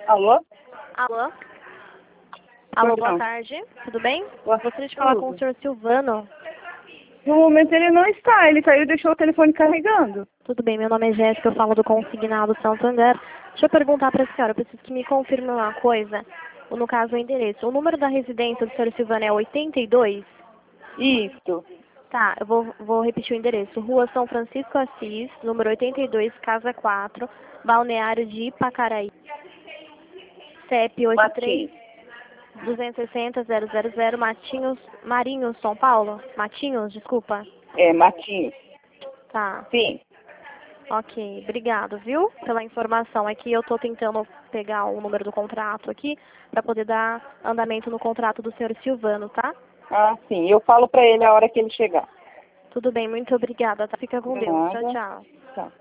Alô? Alô? Alô, boa tarde. Tudo bem? Gostaria de falar com o senhor Silvano. No momento ele não está, ele saiu e deixou o telefone carregando. Tudo bem, meu nome é Jéssica, eu falo do Consignado Santander. Deixa eu perguntar para a senhora, eu preciso que me confirme uma coisa, ou no caso o endereço. O número da residência do senhor Silvano é 82? Isso. Tá, eu vou repetir o endereço. Rua São Francisco Assis, número 82, Casa 4, Balneário de Ipacaraí. CEP 83 260 000 Marinhos, São Paulo? Matinhos, desculpa. É, Matinhos. Tá. Sim. Ok, obrigado, viu, pela informação. É que eu estou tentando pegar o número do contrato aqui para poder dar andamento no contrato do senhor Silvano, tá? Ah, sim. Eu falo pra ele a hora que ele chegar. Tudo bem, muito obrigada, tá? Fica com De Deus. Tchau, nada. tchau. Tchau.